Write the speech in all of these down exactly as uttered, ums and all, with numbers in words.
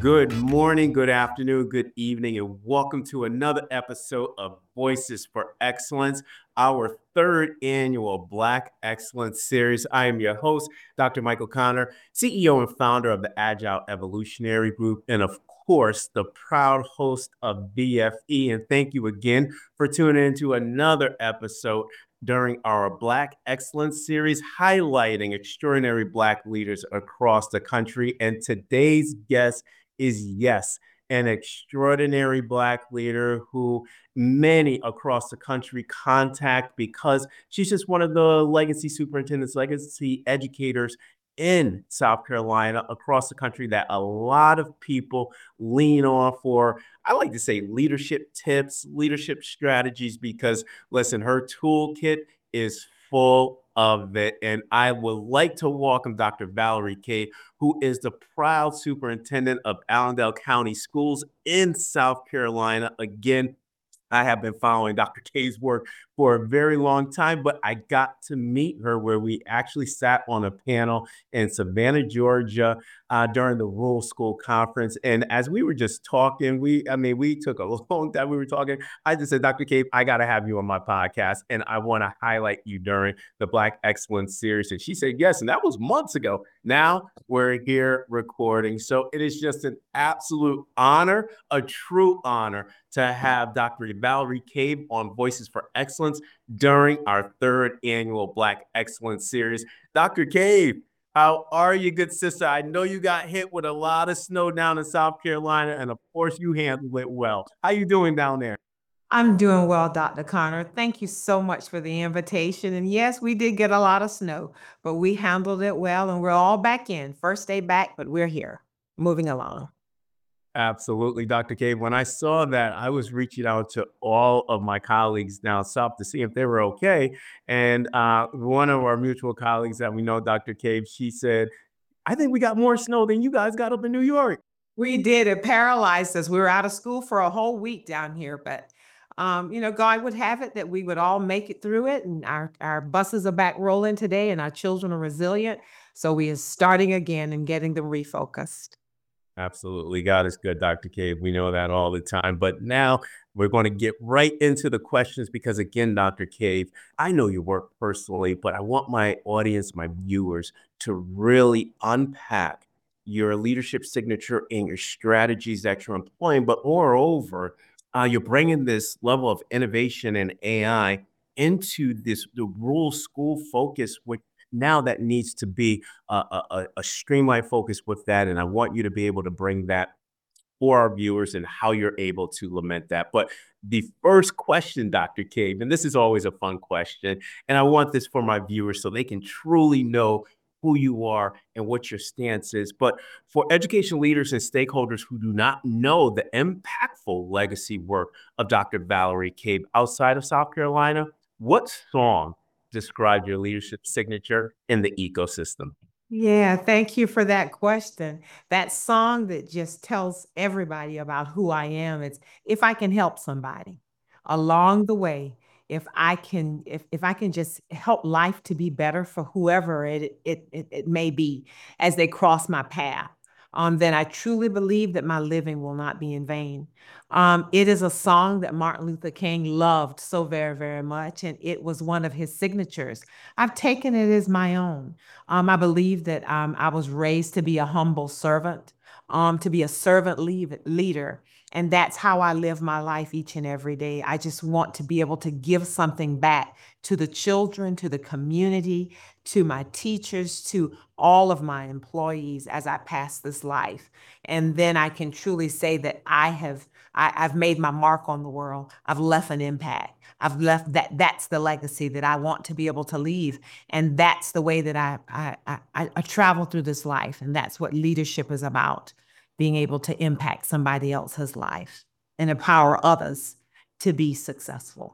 Good morning, good afternoon, good evening, and welcome to another episode of Voices for Excellence, our third annual Black Excellence Series. I am your host, Doctor Michael Connor, C E O and founder of the Agile Evolutionary Group, and of course, the proud host of B F E. And thank you again for tuning in to another episode during our Black Excellence Series, highlighting extraordinary Black leaders across the country. And today's guest is, yes, an extraordinary Black leader who many across the country contact because she's just one of the legacy superintendents, legacy educators in South Carolina, across the country, that a lot of people lean on for, I like to say, leadership tips, leadership strategies, because listen, her toolkit is full of it. And I would like to welcome Doctor Valerie Cave, who is the proud superintendent of Allendale County Schools in South Carolina. Again, I have been following Doctor K's work for a very long time, but I got to meet her where we actually sat on a panel in Savannah, Georgia, uh, during the Rural School Conference. And as we were just talking, we, I mean, we took a long time. We were talking. I just said, Doctor K, I got to have you on my podcast, and I want to highlight you during the Black Excellence Series. And she said yes, and that was months ago. Now we're here recording. So it is just an absolute honor, a true honor, to have Doctor Valerie Cave on Voices for Excellence during our third annual Black Excellence Series. Doctor Cave, how are you, good sister? I know you got hit with a lot of snow down in South Carolina, and of course you handled it well. How you doing down there? I'm doing well, Doctor Connor. Thank you so much for the invitation. And yes, we did get a lot of snow, but we handled it well and we're all back in. First day back, but we're here, moving along. Absolutely, Doctor Cave. When I saw that, I was reaching out to all of my colleagues down south to see if they were okay. And uh, one of our mutual colleagues that we know, Doctor Cave, she said, I think we got more snow than you guys got up in New York. We did. It paralyzed us. We were out of school for a whole week down here, but um, you know, God would have it that we would all make it through it. And our, our buses are back rolling today and our children are resilient. So we are starting again and getting them refocused. Absolutely. God is good, Doctor Cave. We know that all the time. But now we're going to get right into the questions because, again, Doctor Cave, I know your work personally, but I want my audience, my viewers, to really unpack your leadership signature and your strategies that you're employing. But moreover, uh, you're bringing this level of innovation and A I into this the rural school focus, which now that needs to be a, a, a streamlined focus with that. And I want you to be able to bring that for our viewers and how you're able to lament that. But the first question, Doctor Cave, and this is always a fun question, and I want this for my viewers so they can truly know who you are and what your stance is. But for education leaders and stakeholders who do not know the impactful legacy work of Doctor Valerie Cave outside of South Carolina, what song described your leadership signature in the ecosystem? Yeah, thank you for that question. That song that just tells everybody about who I am. It's if I can help somebody along the way, if I can, if if I can just help life to be better for whoever it it it, it may be as they cross my path, um, then I truly believe that my living will not be in vain. Um, it is a song that Martin Luther King loved so very, very much, and it was one of his signatures. I've taken it as my own. Um, I believe that um, I was raised to be a humble servant, um, to be a servant leave, leader. And that's how I live my life each and every day. I just want to be able to give something back to the children, to the community, to my teachers, to all of my employees as I pass this life. And then I can truly say that I have I, I've made my mark on the world. I've left an impact. I've left that that's the legacy that I want to be able to leave. And that's the way that I, I, I, I travel through this life. And that's what leadership is about, being able to impact somebody else's life and empower others to be successful.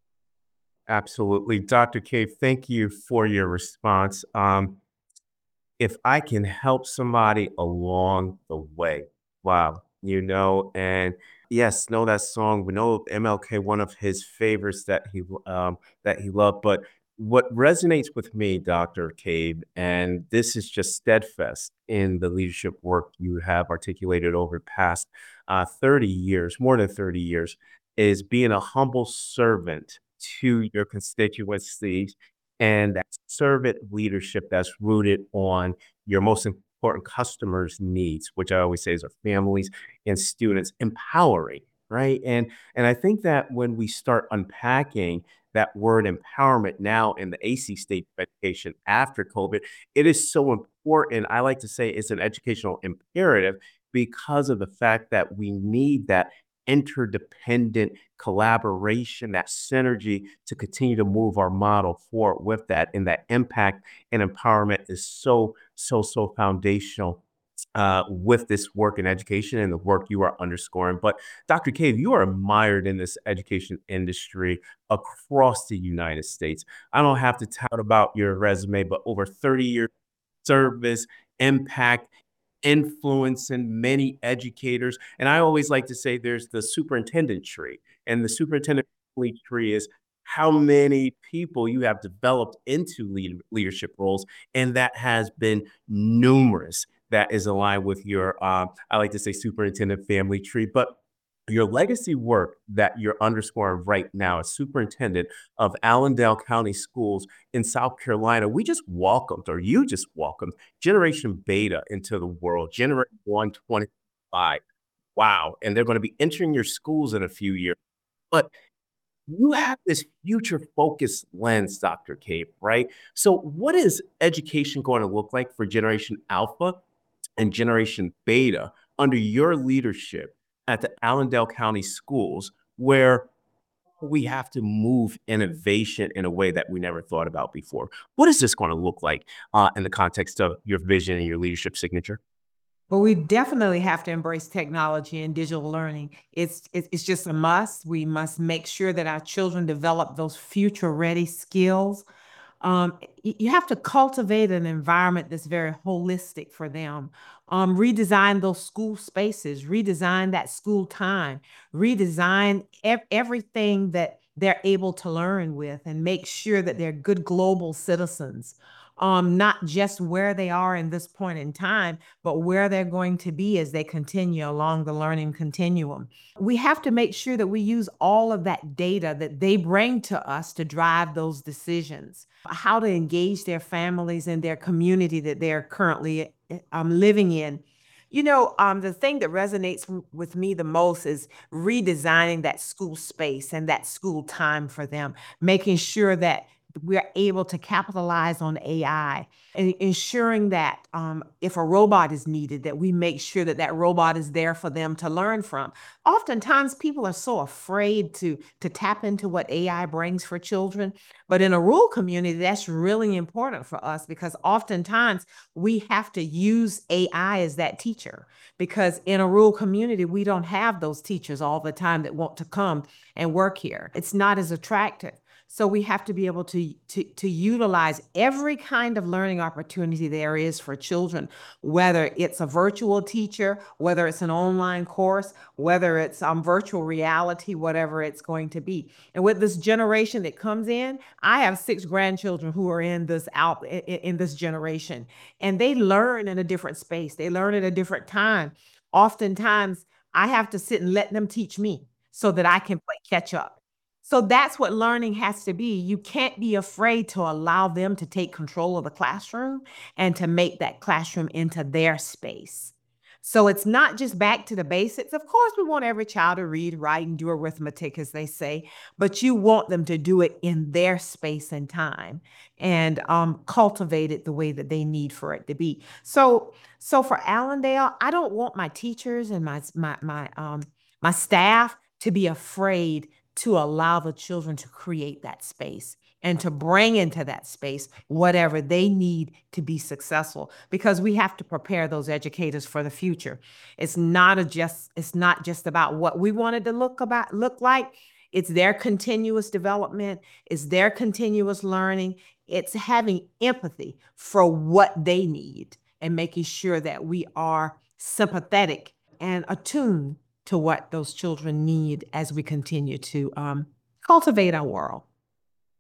Absolutely. Doctor Cave, thank you for your response. Um, if I can help somebody along the way, wow, you know, and yes, know that song. We know M L K, one of his favorites that he um, that he loved, but what resonates with me, Doctor Cave, and this is just steadfast in the leadership work you have articulated over the past uh, thirty years, more than thirty years, is being a humble servant to your constituencies and that servant leadership that's rooted on your most important customers' needs, which I always say is our families and students, empowering, right? And and I think that when we start unpacking that word empowerment now in the A C state of education after COVID, it is so important. I like to say it's an educational imperative because of the fact that we need that interdependent collaboration, that synergy to continue to move our model forward with that. And that impact and empowerment is so, so, so foundational uh, with this work in education and the work you are underscoring. But Doctor Cave, you are admired in this education industry across the United States. I don't have to tout about your resume, but over thirty years service, impact, influencing many educators. And I always like to say there's the superintendent tree, and the superintendent tree is how many people you have developed into lead, leadership roles, and that has been numerous. That is aligned with your, uh, I like to say, superintendent family tree, but your legacy work that you're underscoring right now as superintendent of Allendale County Schools in South Carolina, we just welcomed, or you just welcomed, Generation Beta into the world, Generation one twenty-five. Wow. And they're going to be entering your schools in a few years. But you have this future focused lens, Doctor Cape, right? So, what is education going to look like for Generation Alpha and Generation Beta under your leadership at the Allendale County Schools, where we have to move innovation in a way that we never thought about before? What is this going to look like uh, in the context of your vision and your leadership signature? Well, we definitely have to embrace technology and digital learning. It's it's it's just a must. We must make sure that our children develop those future-ready skills. Um, y- you have to cultivate an environment that's very holistic for them. Um, redesign those school spaces, redesign that school time, redesign ev- everything that they're able to learn with, and make sure that they're good global citizens. Um, not just where they are in this point in time, but where they're going to be as they continue along the learning continuum. We have to make sure that we use all of that data that they bring to us to drive those decisions, how to engage their families and their community that they're currently um, living in. You know, um, the thing that resonates w- with me the most is redesigning that school space and that school time for them, making sure that we're able to capitalize on A I and ensuring that um, if a robot is needed, that we make sure that that robot is there for them to learn from. Oftentimes, people are so afraid to to tap into what A I brings for children, but in a rural community, that's really important for us because oftentimes we have to use A I as that teacher because in a rural community, we don't have those teachers all the time that want to come and work here. It's not as attractive. So we have to be able to, to, to utilize every kind of learning opportunity there is for children, whether it's a virtual teacher, whether it's an online course, whether it's um, virtual reality, whatever it's going to be. And with this generation that comes in, I have six grandchildren who are in this out in, in this generation, and they learn in a different space. They learn at a different time. Oftentimes, I have to sit and let them teach me so that I can play catch up. So that's what learning has to be. You can't be afraid to allow them to take control of the classroom and to make that classroom into their space. So it's not just back to the basics. Of course, we want every child to read, write, and do arithmetic, as they say, but you want them to do it in their space and time and um, cultivate it the way that they need for it to be. So, so for Allendale, I don't want my teachers and my my my um my staff to be afraid to allow the children to create that space and to bring into that space whatever they need to be successful because we have to prepare those educators for the future. It's not a just it's not just about what we wanted to look about look like. It's their continuous development, it's their continuous learning, it's having empathy for what they need and making sure that we are sympathetic and attuned to what those children need as we continue to um, cultivate our world.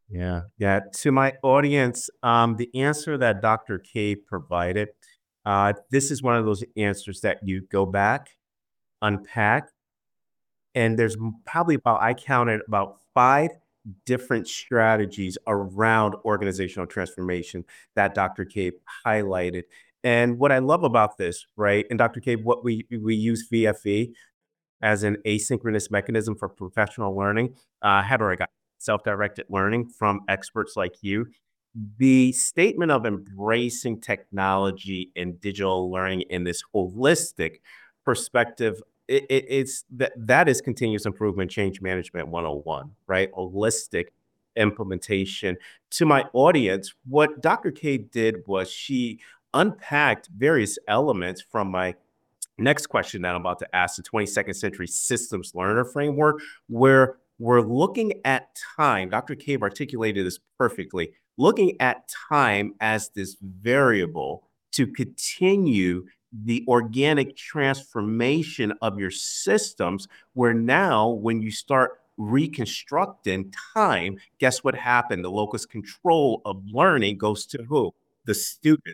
Yeah, yeah. To my audience, um, the answer that Doctor K provided, uh, this is one of those answers that you go back, unpack, and there's m- probably about, I counted about five different strategies around organizational transformation that Doctor K highlighted. And what I love about this, right? And Doctor K, what we we use V F E as an asynchronous mechanism for professional learning. Uh, how do I got self-directed learning from experts like you? The statement of embracing technology and digital learning in this holistic perspective, it, it, it's that that is continuous improvement, change management one oh one, right? Holistic implementation. To my audience, what Doctor K did was she unpacked various elements from my next question that I'm about to ask, the twenty-second century systems learner framework, where we're looking at time. Doctor Cave articulated this perfectly, looking at time as this variable to continue the organic transformation of your systems, where now when you start reconstructing time, guess what happened? The locus control of learning goes to who? The student.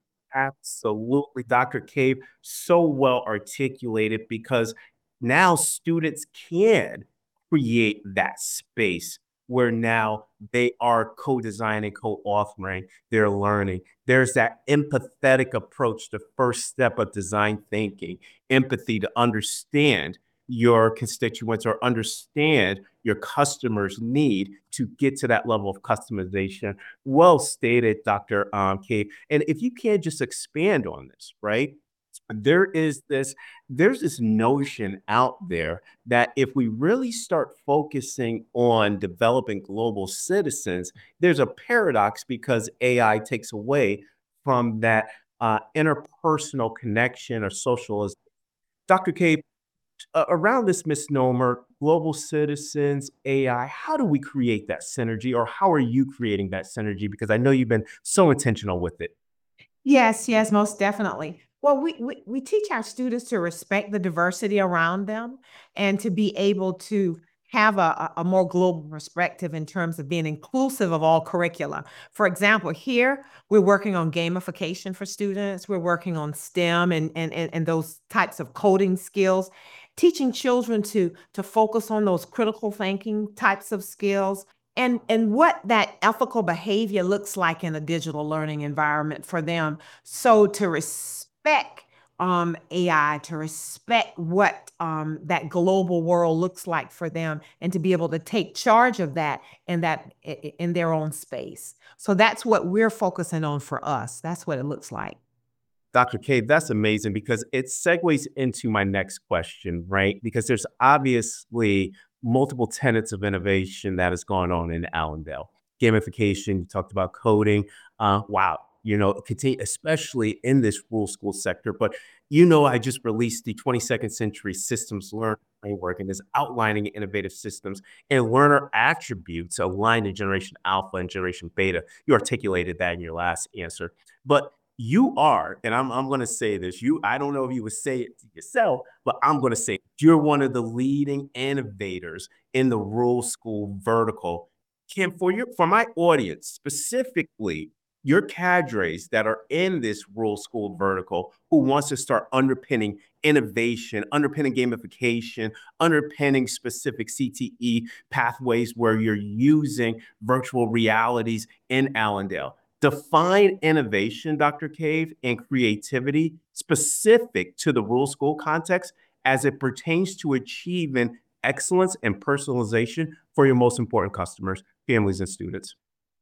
Absolutely, Doctor Cave, so well articulated because now students can create that space where now they are co-designing, co-authoring their learning. There's that empathetic approach, the first step of design thinking, empathy to understand your constituents or understand your customers' need to get to that level of customization. Well stated, Doctor Um, Cave. And if you can just expand on this, right? There is this, there's this notion out there that if we really start focusing on developing global citizens, there's a paradox because A I takes away from that uh, interpersonal connection or socialization. Doctor K, uh, around this misnomer, global citizens, A I, how do we create that synergy or how are you creating that synergy? Because I know you've been so intentional with it. Yes, yes, most definitely. Well, we, we we teach our students to respect the diversity around them and to be able to have a, a a more global perspective in terms of being inclusive of all curricula. For example, here we're working on gamification for students. We're working on STEM and and and, and those types of coding skills, teaching children to to focus on those critical thinking types of skills and and what that ethical behavior looks like in a digital learning environment for them, so to respect um, A I, to respect what um, that global world looks like for them, and to be able to take charge of that in that in their own space. So that's what we're focusing on for us. That's what it looks like. Doctor K, that's amazing because it segues into my next question, right? Because there's obviously multiple tenets of innovation that is going on in Allendale. Gamification, you talked about coding. Uh, wow, you know, continue, especially in this rural school sector. But you know, I just released the twenty-second century systems learning framework and is outlining innovative systems and learner attributes aligned to generation alpha and generation beta. You articulated that in your last answer. But you are, and I'm I'm gonna say this. You, I don't know if you would say it to yourself, but I'm gonna say it. You're one of the leading innovators in the rural school vertical. Can for your for my audience specifically, your cadres that are in this rural school vertical who wants to start underpinning innovation, underpinning gamification, underpinning specific C T E pathways where you're using virtual realities in Allendale. Define innovation, Doctor Cave, and creativity specific to the rural school context as it pertains to achieving excellence and personalization for your most important customers, families, and students.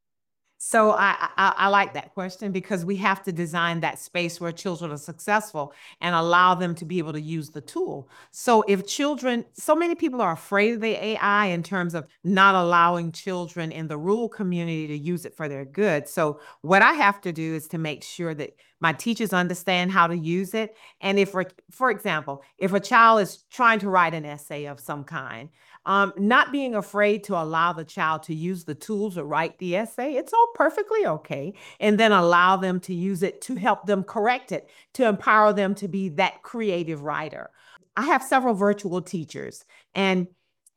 So I, I I like that question because we have to design that space where children are successful and allow them to be able to use the tool. So if children, so many people are afraid of the A I in terms of not allowing children in the rural community to use it for their good. So what I have to do is to make sure that my teachers understand how to use it. And if, for for example, if a child is trying to write an essay of some kind, um, not being afraid to allow the child to use the tools to write the essay, it's all perfectly okay. And then allow them to use it to help them correct it, to empower them to be that creative writer. I have several virtual teachers, and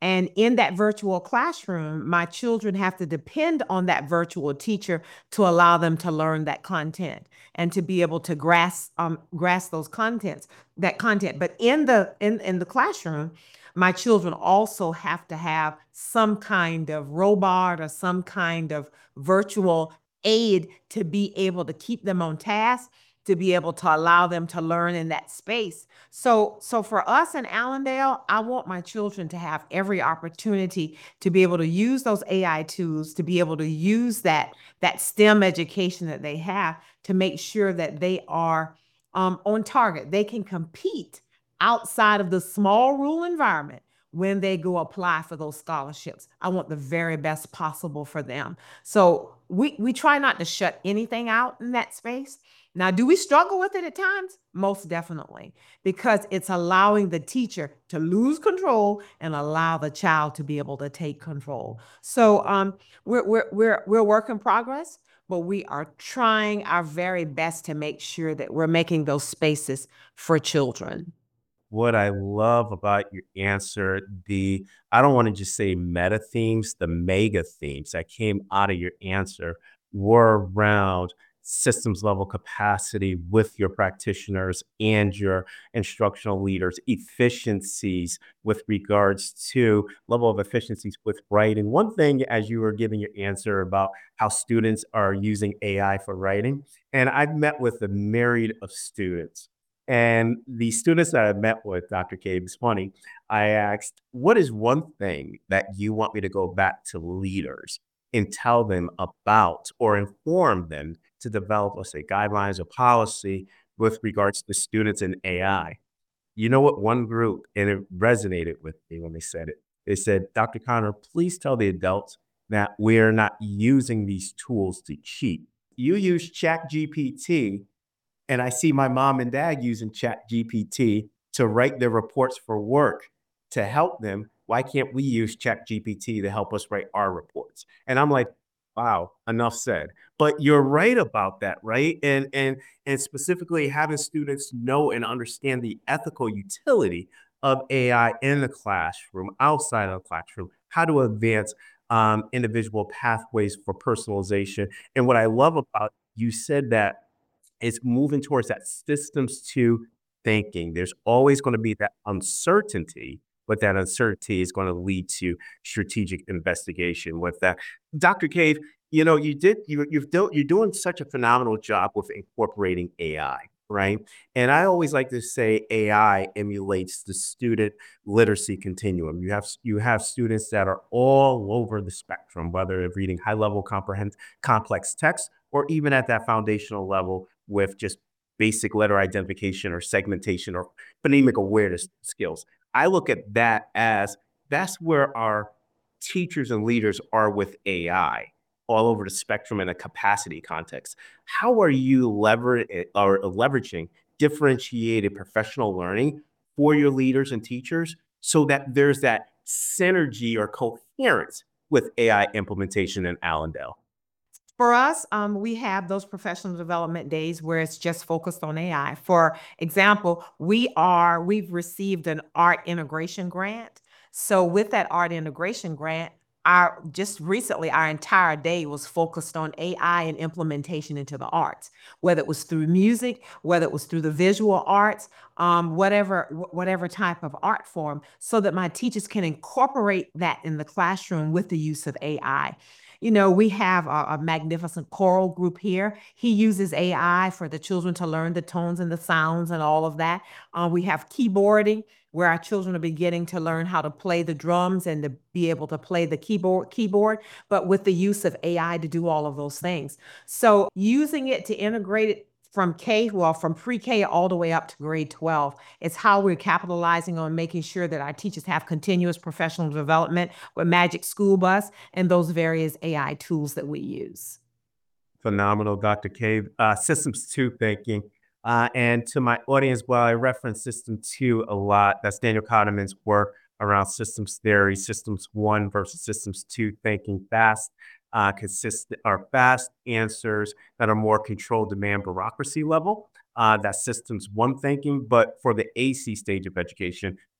And in that virtual classroom, my children have to depend on that virtual teacher to allow them to learn that content and to be able to grasp um, grasp those contents, that content. But in the in, in the classroom, my children also have to have some kind of robot or some kind of virtual aid to be able to keep them on task, to be able to allow them to learn in that space. So, so for us in Allendale, I want my children to have every opportunity to be able to use those A I tools, to be able to use that that STEM education that they have to make sure that they are um, on target. They can compete outside of the small rural environment when they go apply for those scholarships. I want the very best possible for them. So we we try not to shut anything out in that space. Now, do we struggle with it at times? Most definitely, because it's allowing the teacher to lose control and allow the child to be able to take control. So um, we're, we're, we're, we're work in progress, but we are trying our very best to make sure that we're making those spaces for children. What I love about your answer, the I don't want to just say meta themes, the mega themes that came out of your answer were around systems level capacity with your practitioners and your instructional leaders, efficiencies with regards to level of efficiencies with writing. One thing, as you were giving your answer about how students are using A I for writing, and I've met with a myriad of students, and the students that I met with, Doctor Cave, it's funny. I asked, what is one thing that you want me to go back to leaders and tell them about or inform them to develop, let's say, guidelines or policy with regards to students and A I? You know what? One group, and it resonated with me when they said it. They said, Doctor Connor, please tell the adults that we're not using these tools to cheat. You use Chat G P T, and I see my mom and dad using Chat G P T to write their reports for work to help them. Why can't we use Chat G P T to help us write our reports? And I'm like, wow, enough said. But you're right about that, right? And and and specifically having students know and understand the ethical utility of A I in the classroom, outside of the classroom, how to advance um, individual pathways for personalization. And what I love about you said that it's moving towards that systems to thinking. There's always going to be that uncertainty, but that uncertainty is going to lead to strategic investigation with that. Doctor Cave, you know, you did you you've do, you're doing such a phenomenal job with incorporating A I, right? And I always like to say A I emulates the student literacy continuum. You have you have students that are all over the spectrum, whether they're reading high level comprehend complex text or even at that foundational level with just basic letter identification or segmentation or phonemic awareness skills. I look at that as that's where our teachers and leaders are with A I all over the spectrum in a capacity context. How are you lever or leveraging differentiated professional learning for your leaders and teachers so that there's that synergy or coherence with A I implementation in Allendale? For us, um, we have those professional development days where it's just focused on A I. For example, we are we've received an art integration grant. So with that art integration grant, our just recently our entire day was focused on A I and implementation into the arts, whether it was through music, whether it was through the visual arts, um, whatever wh- whatever type of art form, so that my teachers can incorporate that in the classroom with the use of A I. You know, we have a, a magnificent choral group here. He uses A I for the children to learn the tones and the sounds and all of that. Uh, we have keyboarding where our children are beginning to learn how to play the drums and to be able to play the keyboard keyboard, but with the use of A I to do all of those things. So using it to integrate it from K, well, from pre-K all the way up to grade twelve. It's how we're capitalizing on making sure that our teachers have continuous professional development with Magic School Bus and those various A I tools that we use. Phenomenal, Doctor Cave. Uh, systems two thinking. Uh, and to my audience, while I reference system two a lot, that's Daniel Kahneman's work around systems theory, systems one versus systems two thinking fast, uh, consistent or fast answers that are more control demand bureaucracy level. Uh, that's systems one thinking, but for the A C stage of education,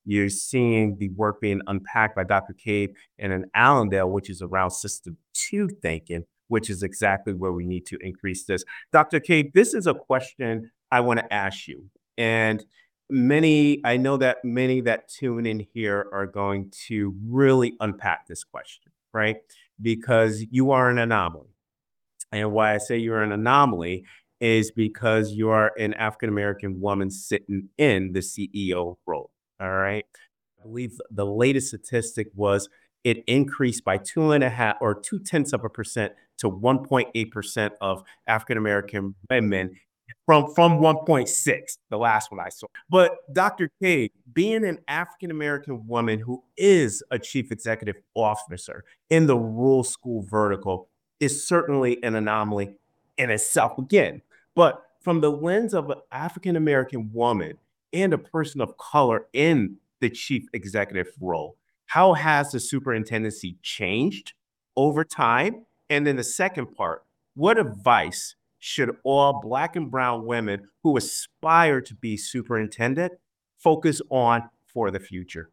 You're seeing the work being unpacked by Doctor Cave and in Allendale, which is around system two thinking, which is exactly where we need to increase this. Doctor Cave, this is a question I want to ask you. And many, I know that many that tune in here are going to really unpack this question, right? Because you are an anomaly. And why I say you're an anomaly is because you are an African American woman sitting in the C E O role. All right. I believe the latest statistic was it increased by two and a half or two tenths of a percent to one point eight percent of African American women from from one point six, the last one I saw. But Doctor K, being an African American woman who is a chief executive officer in the rural school vertical is certainly an anomaly in itself again. But from the lens of an African American woman and a person of color in the chief executive role, how has the superintendency changed over time? And then the second part, what advice should all Black and brown women who aspire to be superintendent focus on for the future?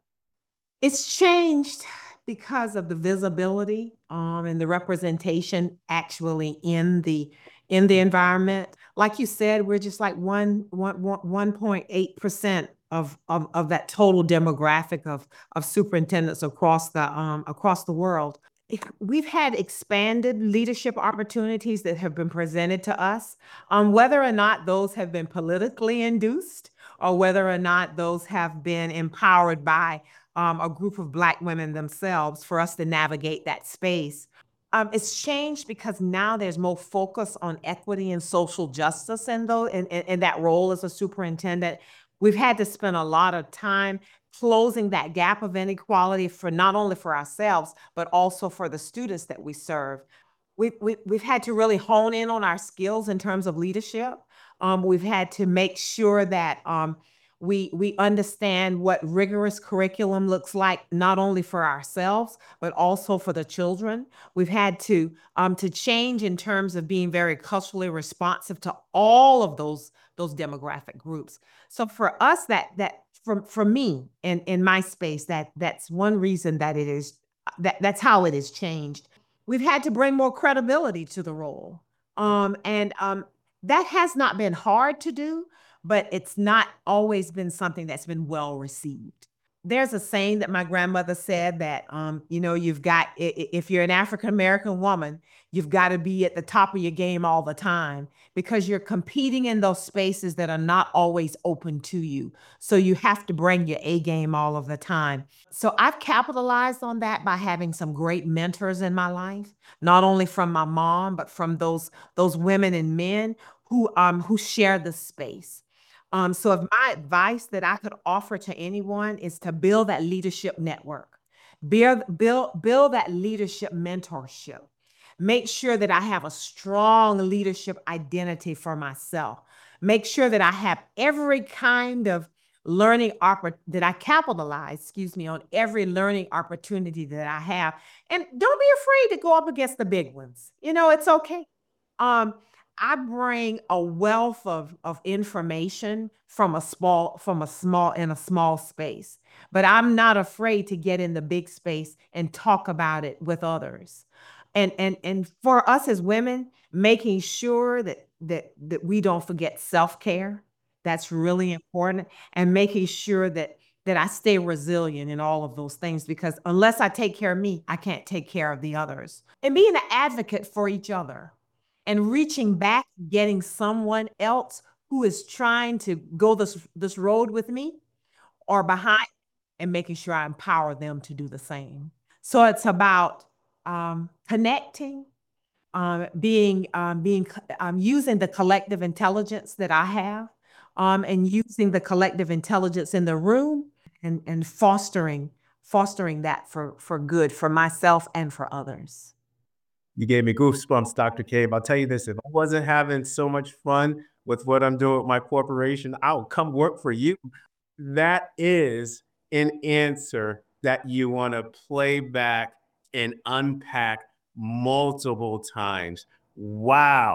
It's changed because of the visibility, um, and the representation actually in the in the environment. Like you said, we're just like one one one one point eight percent of, of of that total demographic of of superintendents across the um across the world. If- We've had expanded leadership opportunities that have been presented to us. Um, whether or not those have been politically induced or whether or not those have been empowered by um, a group of Black women themselves for us to navigate that space. Um, it's changed because now there's more focus on equity and social justice in, though, in, in, in that role as a superintendent. We've had to spend a lot of time closing that gap of inequality for not only for ourselves, but also for the students that we serve. We've, we, we've had to really hone in on our skills in terms of leadership. Um, we've had to make sure that um, we we understand what rigorous curriculum looks like, not only for ourselves but also for the children. We've had to um, to change in terms of being very culturally responsive to all of those those demographic groups. So for us, that that for, for me in in my space, that that's one reason that it is that that's how it has changed. We've had to bring more credibility to the role, um, and um, that has not been hard to do, but it's not always been something that's been well received. There's a saying that my grandmother said that, um, you know, you've got, if you're an African American woman, you've got to be at the top of your game all the time because you're competing in those spaces that are not always open to you. So you have to bring your A game all of the time. So I've capitalized on that by having some great mentors in my life, not only from my mom, but from those those women and men who um who share the space. Um, so if my advice that I could offer to anyone is to build that leadership network, build, build, build that leadership mentorship. Make sure that I have a strong leadership identity for myself. Make sure that I have every kind of learning oppor- that I capitalize, excuse me, on every learning opportunity that I have. And don't be afraid to go up against the big ones. You know, it's okay. Um, I bring a wealth of, of information from a small from a small in a small space, but I'm not afraid to get in the big space and talk about it with others. And and and for us as women, making sure that that that we don't forget self-care. That's really important. And making sure that that I stay resilient in all of those things because unless I take care of me, I can't take care of the others. And being an advocate for each other and reaching back, getting someone else who is trying to go this this road with me or behind and making sure I empower them to do the same. So it's about um, connecting, um, being um, being um, using the collective intelligence that I have, um, and using the collective intelligence in the room and and fostering fostering that for for good for myself and for others. You gave me goosebumps, Doctor Cave. I'll tell you this, if I wasn't having so much fun with what I'm doing with my corporation, I would come work for you. That is an answer that you want to play back and unpack multiple times. Wow.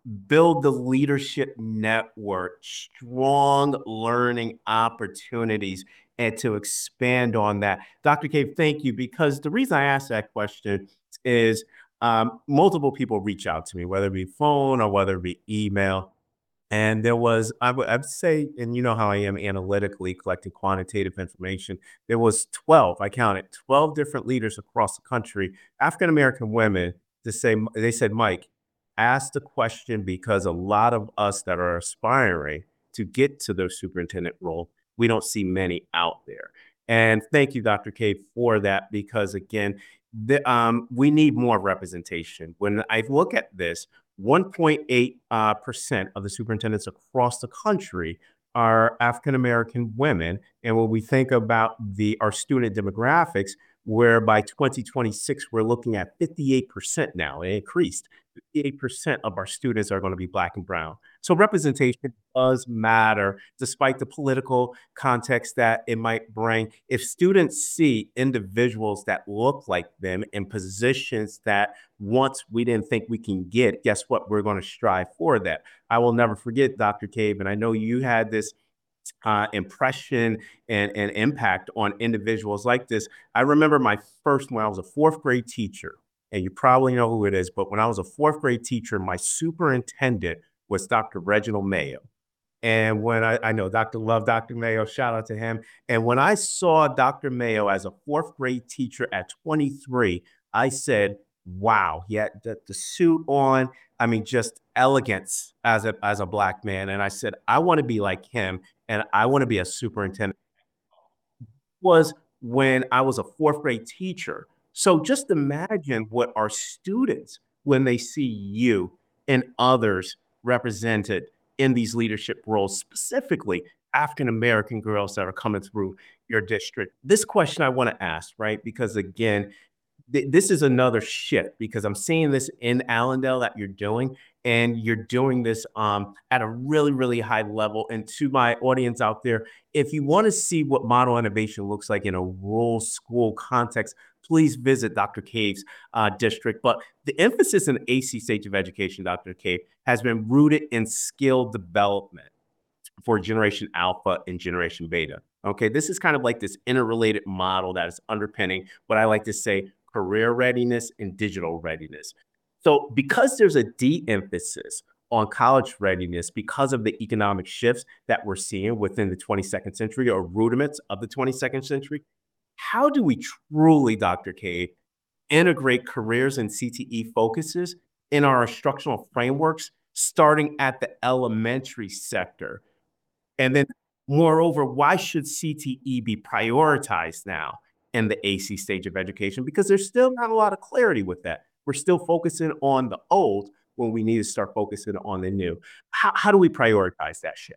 build the leadership network, strong learning opportunities, and to expand on that. Doctor Cave, thank you, because the reason I asked that question is um, multiple people reach out to me, whether it be phone or whether it be email. And there was, I would I'd say, and you know how I am analytically collecting quantitative information. There was twelve, I counted twelve different leaders across the country, African American women, to say, they said, Mike, ask the question because a lot of us that are aspiring to get to the superintendent role, we don't see many out there. And thank you, Doctor K, for that, because again, the, um, we need more representation. When I look at this, one point eight uh, percent of the superintendents across the country are African American women. And when we think about the our student demographics, where by twenty twenty-six, we're looking at fifty-eight percent now, it increased. fifty-eight percent of our students are going to be Black and Brown. So representation does matter, despite the political context that it might bring. If students see individuals that look like them in positions that once we didn't think we can get, guess what? We're going to strive for that. I will never forget, Doctor Cave, and I know you had this uh, impression and, and impact on individuals like this. I remember my first, when I was a fourth grade teacher, and you probably know who it is, but when I was a fourth grade teacher, my superintendent was Doctor Reginald Mayo. And when I, I know Doctor Love, Doctor Mayo, shout out to him. And when I saw Doctor Mayo as a fourth grade teacher at twenty-three, I said, wow, he had the, the suit on. I mean, just elegance as a, as a Black man. And I said, I want to be like him and I want to be a superintendent. Was when I was a fourth grade teacher. So just imagine what our students, when they see you and others represented in these leadership roles, specifically African American girls that are coming through your district. This question I want to ask, right? Because again, th- this is another shift because I'm seeing this in Allendale that you're doing, and you're doing this um, at a really, really high level. And to my audience out there, if you want to see what model innovation looks like in a rural school context, please visit Doctor Cave's uh, district. But the emphasis in the A C stage of education, Doctor Cave, has been rooted in skill development for Generation Alpha and Generation Beta. Okay, this is kind of like this interrelated model that is underpinning what I like to say career readiness and digital readiness. So, because there's a de emphasis on college readiness because of the economic shifts that we're seeing within the twenty-second century or rudiments of the twenty-second century, how do we truly, Doctor K, integrate careers and C T E focuses in our instructional frameworks, starting at the elementary sector? And then, moreover, why should C T E be prioritized now in the A C stage of education? Because there's still not a lot of clarity with that. We're still focusing on the old when we need to start focusing on the new. How, how do we prioritize that shift?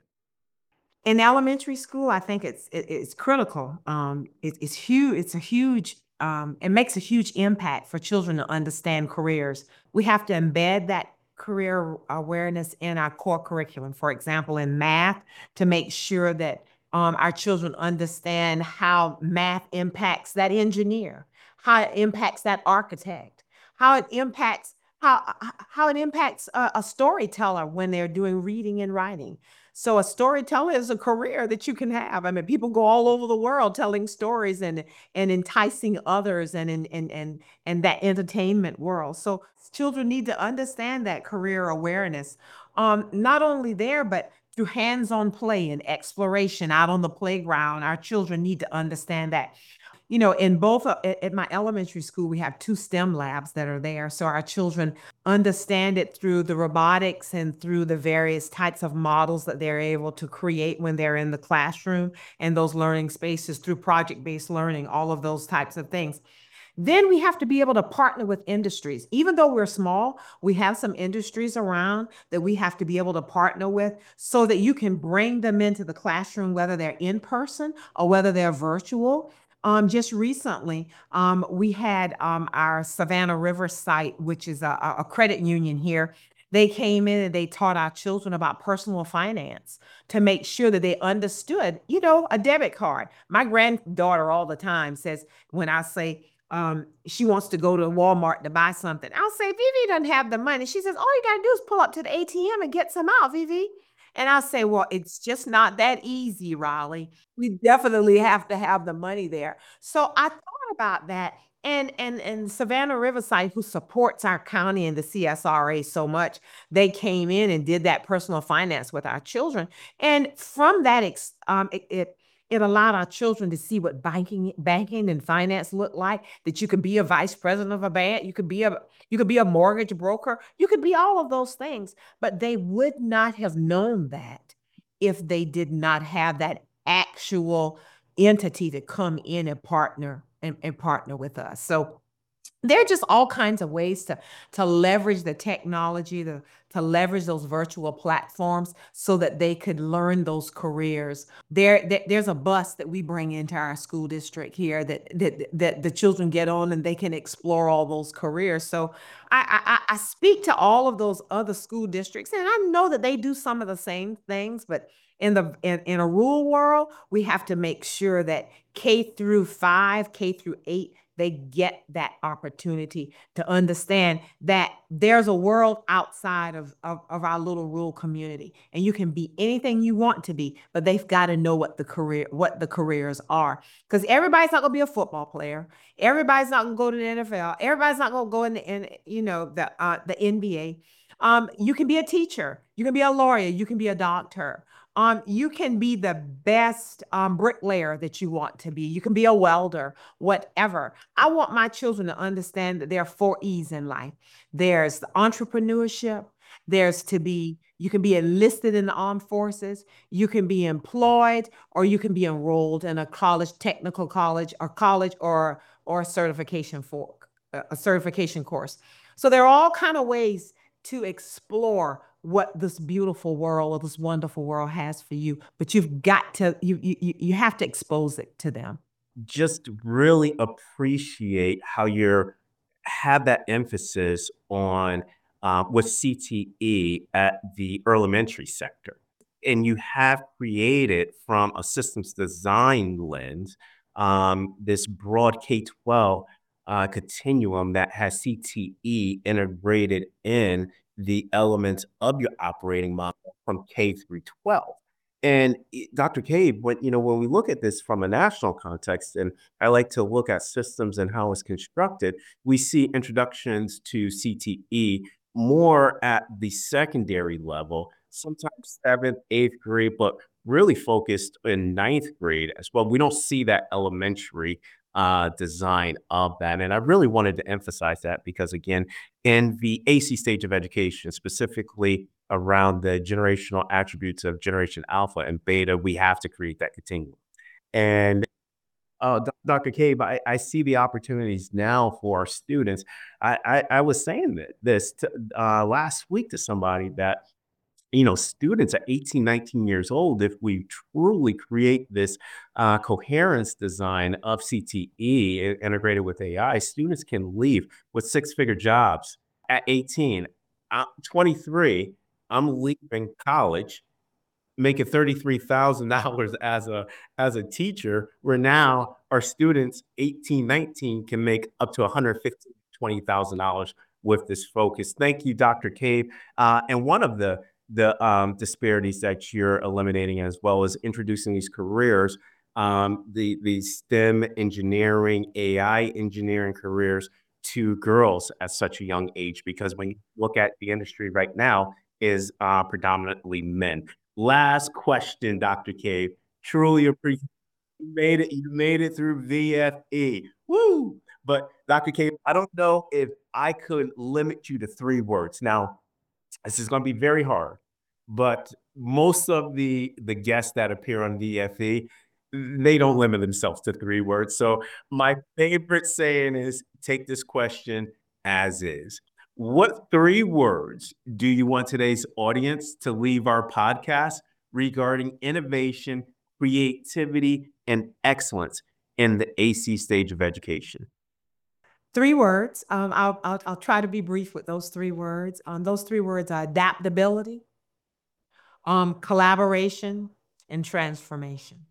In elementary school, I think it's it, it's critical. Um, it, it's huge. It's a huge. Um, it makes a huge impact for children to understand careers. We have to embed that career awareness in our core curriculum. For example, in math, to make sure that um, our children understand how math impacts that engineer, how it impacts that architect, how it impacts how how it impacts a, a storyteller when they're doing reading and writing. So a storyteller is a career that you can have. I mean, people go all over the world telling stories and and enticing others and and and and, and that entertainment world. So children need to understand that career awareness. Um, not only there, but through hands-on play and exploration out on the playground. Our children need to understand that. You know, in both uh, at, at my elementary school, we have two STEM labs that are there. So our children understand it through the robotics and through the various types of models that they're able to create when they're in the classroom and those learning spaces through project-based learning, all of those types of things. Then we have to be able to partner with industries. Even though we're small, we have some industries around that we have to be able to partner with so that you can bring them into the classroom, whether they're in person or whether they're virtual. Um, just recently, um, we had um, our Savannah River site, which is a, a credit union here. They came in and they taught our children about personal finance to make sure that they understood, you know, a debit card. My granddaughter all the time says, when I say, um, she wants to go to Walmart to buy something. I'll say, Vivi doesn't have the money. She says, all you got to do is pull up to the A T M and get some out, Vivi. And I'll say, well, it's just not that easy, Raleigh. We definitely have to have the money there. So I thought about that. And and and Savannah Riverside, who supports our county and the C S R A so much, they came in and did that personal finance with our children. And from that, um, it, it it allowed our children to see what banking banking and finance look like, that you could be a vice president of a bank, you could be a you could be a mortgage broker, you could be all of those things, but they would not have known that if they did not have that actual entity to come in and partner and, and partner with us. So there are just all kinds of ways to to leverage the technology, to to leverage those virtual platforms so that they could learn those careers. There, there there's a bus that we bring into our school district here that that that the children get on and they can explore all those careers. So I I, I speak to all of those other school districts, and I know that they do some of the same things, but in the in, in a rural world, we have to make sure that K through five, K through eight, they get that opportunity to understand that there's a world outside of, of, of our little rural community, and you can be anything you want to be, but they've got to know what the career what the careers are, because everybody's not going to be a football player, everybody's not going to go to the N F L, everybody's not going to go in the in, you know the uh, the N B A. Um, you can be a teacher, you can be a lawyer, you can be a doctor. Um, you can be the best um, bricklayer that you want to be. You can be a welder, whatever. I want my children to understand that there are four E's in life. There's the entrepreneurship. There's to be, you can be enlisted in the armed forces, you can be employed, or you can be enrolled in a college, technical college, or college, or or a certification for a certification course. So there are all kind of ways to explore what this beautiful world or this wonderful world has for you, but you've got to you you you have to expose it to them. Just really appreciate how you're have that emphasis on uh, with C T E at the elementary sector. And you have created from a systems design lens um, this broad K twelve uh, continuum that has C T E integrated in the elements of your operating model from K through twelve. And i- doctor Cave, when you know when we look at this from a national context, and I like to look at systems and how it's constructed, we see introductions to C T E more at the secondary level, sometimes seventh, eighth grade, but really focused in ninth grade as well. We don't see that elementary uh, design of that, and I really wanted to emphasize that because again, in the A C stage of education, specifically around the generational attributes of generation alpha and beta, we have to create that continuum. And uh, doc- doctor Cabe, I, I see the opportunities now for our students. I, I, I was saying that this to, uh, last week to somebody that you know, students at eighteen, nineteen years old, if we truly create this uh, coherence design of C T E integrated with A I, students can leave with six figure jobs at eighteen. I'm twenty-three, I'm leaving college making thirty-three thousand dollars as a as a teacher, where now our students eighteen, nineteen can make up to one hundred fifteen, twenty thousand dollars with this focus. Thank you, doctor Cave. Uh, and one of the the um, disparities that you're eliminating, as well as introducing these careers, um, the the STEM engineering, A I engineering careers to girls at such a young age, because when you look at the industry right now, is uh, predominantly men. Last question, doctor Cave. Truly appreciate you made it. You made it through V F E. Woo! But doctor Cave, I don't know if I could limit you to three words. Now, this is going to be very hard, but most of the the guests that appear on V F E, they don't limit themselves to three words. So my favorite saying is take this question as is. What three words do you want today's audience to leave our podcast regarding innovation, creativity, and excellence in the A C stage of education? Three words. Um, I'll, I'll I'll try to be brief with those three words. Um, those three words are adaptability, um, collaboration, and transformation.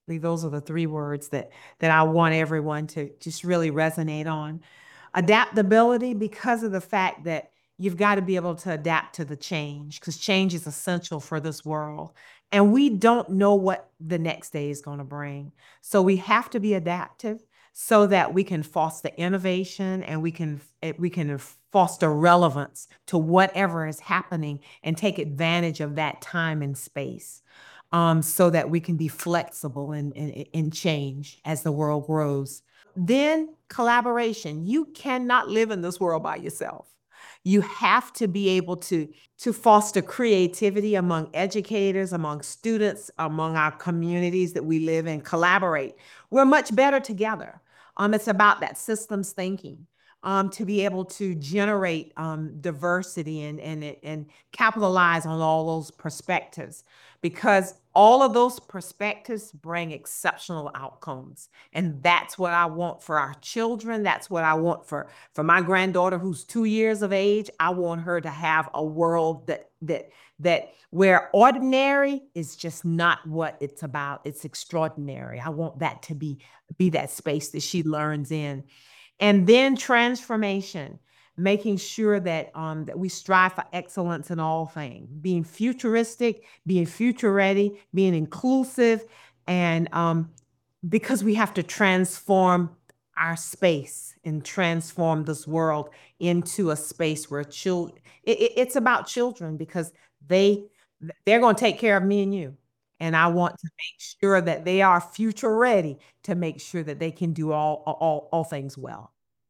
Those are the three words that that I want everyone to just really resonate on. Adaptability, because of the fact that you've got to be able to adapt to the change, because change is essential for this world. And we don't know what the next day is going to bring. So we have to be adaptive so that we can foster innovation and we can eh, we can foster relevance to whatever is happening and take advantage of that time and space, um, so that we can be flexible and, and, and change as the world grows. Then collaboration. You cannot live in this world by yourself. You have to be able to, to foster creativity among educators, among students, among our communities that we live in, collaborate. We're much better together. Um, it's about that systems thinking. Um, to be able to generate um, diversity and, and, and capitalize on all those perspectives, because all of those perspectives bring exceptional outcomes. And that's what I want for our children. That's what I want for, for my granddaughter who's two years of age. I want her to have a world that that that where ordinary is just not what it's about. It's extraordinary. I want that to be be that space that she learns in. And then transformation, making sure that um, that we strive for excellence in all things, being futuristic, being future ready, being inclusive, and um, because we have to transform our space and transform this world into a space where children, it, it- it's about children, because they they're going to take care of me and you. And I want to make sure that they are future ready to make sure that they can do all all all things well.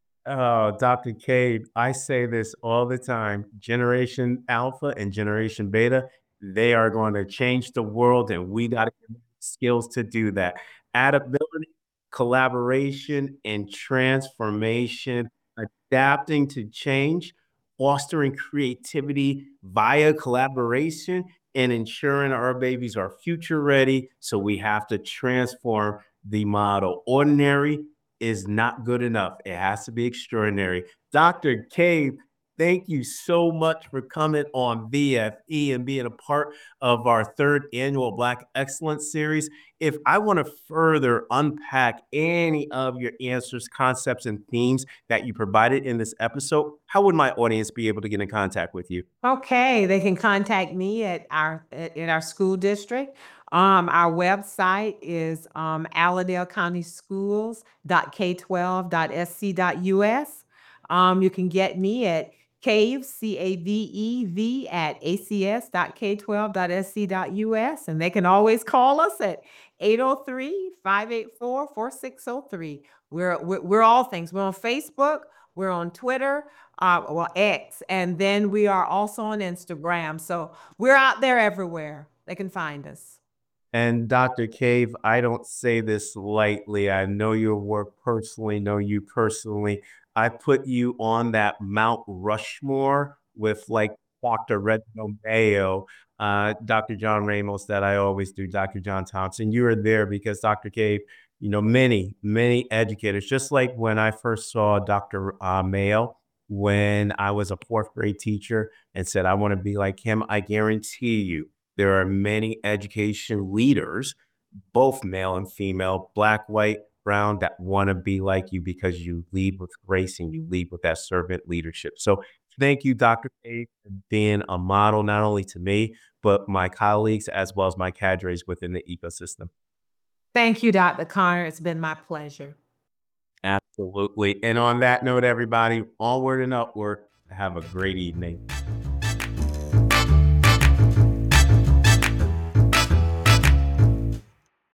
Oh, doctor Cade, I say this all the time. Generation Alpha and Generation Beta, they are going to change the world, and we got to have skills to do that. Adaptability, collaboration, and transformation, adapting to change, fostering creativity via collaboration, and ensuring our babies are future ready. So we have to transform the model. Ordinary is not good enough. It has to be extraordinary. doctor Cade, thank you so much for coming on V F E and being a part of our third annual Black Excellence Series. If I want to further unpack any of your answers, concepts, and themes that you provided in this episode, how would my audience be able to get in contact with you? Okay, they can contact me at our at, at our school district. Um, our website is um, Allendale County Schools dot K twelve dot S C dot U S. Um, you can get me at cave c a v e v at a c s dot k twelve dot s c dot U S, and they can always call us at eight oh three, five eight four, four six oh three. We're, we're we're all things. We're on Facebook. We're on Twitter, uh, well, X, and then we are also on Instagram. So we're out there everywhere. They can find us. And doctor Cave, I don't say this lightly. I know your work personally, know you personally. I put you on that Mount Rushmore with like doctor Reginald Mayo, uh, doctor John Ramos that I always do, doctor John Thompson. You are there because doctor Cave, you know, many, many educators, just like when I first saw doctor Uh, Mayo, when I was a fourth grade teacher and said, I want to be like him, I guarantee you there are many education leaders, both male and female, black, white, brown, that want to be like you because you lead with grace and you lead with that servant leadership. So thank you, doctor Cade, for being a model not only to me, but my colleagues as well as my cadres within the ecosystem. Thank you, doctor Connor. It's been my pleasure. Absolutely. And on that note, everybody, onward and upward. Have a great evening.